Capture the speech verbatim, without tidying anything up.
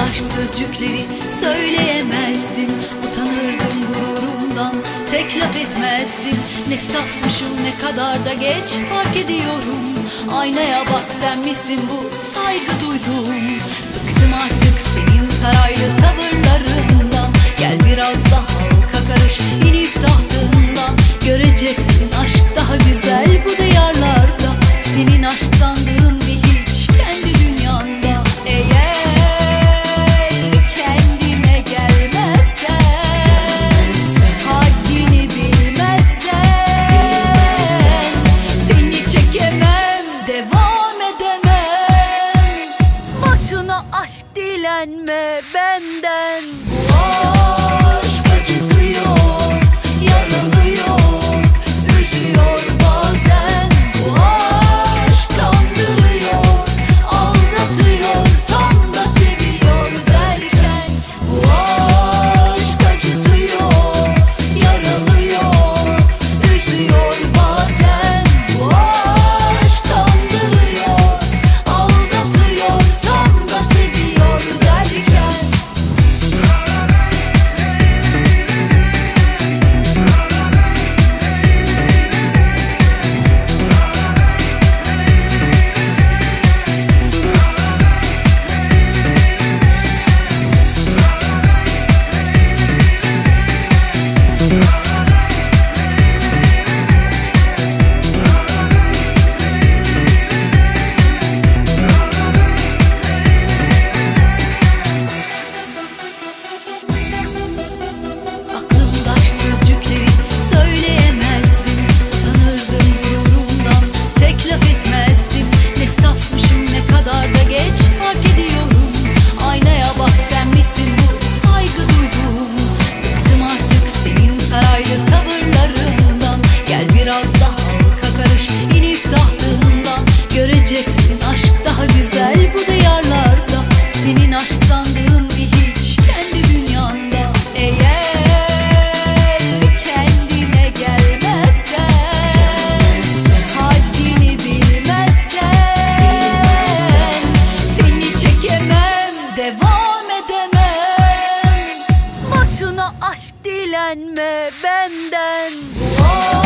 aşk sözcükleri söyleyemezdim. Utanırdım gururumdan, tek laf etmezdim. Ne safmışım, ne kadar da geç fark ediyorum. Aynaya bak, sen misin bu saygı duydum. Bıktım artık senin saraylı tavırlarından. Gel biraz daha halka karış, inip tahtından. Göreceksin aşk daha güzel bu diyarlarda. Senin aşk sandığın bir hiç kendi dünyanda. Eğer kendime gelmezsen, haddini bilmezsen, seni çekemem, devam edemem. Boşuna aşk dilenme benden. Bu aşk acıtıyor, yaralıyor, üzüyor bazen. Bu aşk kandırıyor, aldatıyor, tam da seviyor derken. Bu aşk acıtıyor, yaralıyor, üzüyor bazen. Bu aşk kandırıyor, aldatıyor, tam da seviyor derken. Aklımda aşk sözcükleri söyleyemezdim. Utanırdım gururumdan, tek laf etmezdim. Ne safmışım, ne kadar da geç fark ediyorum. Aynaya bak, sen misin bu saygı duydum. Bıktım artık senin saraylı tavırlarından. Gel biraz daha halka karış, inip tahtından. Göreceksin aşk daha güzel bu diyarlarda. Senin aşk sandığın bir hiç kendi dünyanda. Eğer kendime gelmezsen, haddini bilmezsen, seni çekemem, devam edemem. Boşuna aşk dilenme benden.